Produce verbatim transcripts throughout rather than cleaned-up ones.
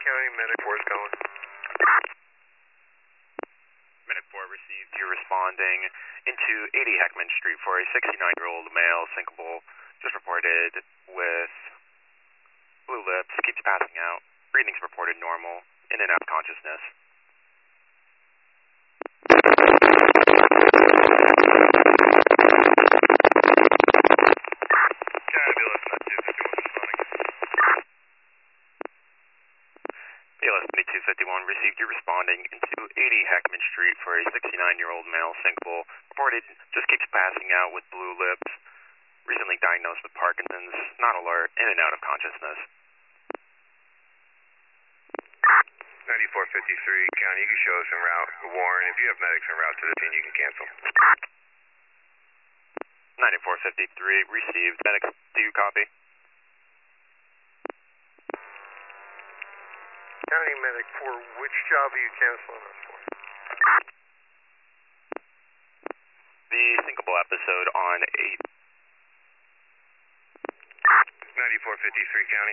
County, Medic four is going. Medic four received. You're responding into eighty Heckman Street for a sixty-nine-year-old male, sinkable, just reported with blue lips, keeps passing out, breathing's reported normal, in and out of consciousness. B L S two fifty-one received. You're responding into eighty Heckman Street for a sixty-nine-year-old male, sinkable, reported just keeps passing out with blue lips, recently diagnosed with Parkinson's, not alert, in and out of consciousness. ninety-four fifty-three, County, you can show us en route. Warren, if you have medics en route to the scene, you can cancel. ninety-four fifty-three received. Medics, do you copy? County Medic four, which job are you canceling us for? The sinkable episode on eight. ninety-four fifty-three, County.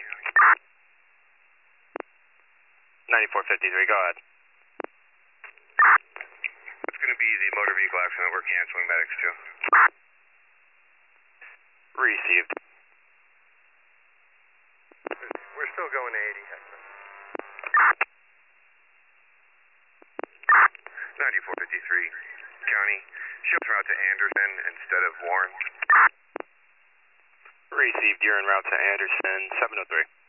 ninety-four fifty-three, go ahead. It's going to be the motor vehicle accident we're canceling medics to. Received. We're still going to eighty Heckman. ninety-four fifty-three, County, show us route to Anderson instead of Warren. Received. You're en route to Anderson, seven oh three.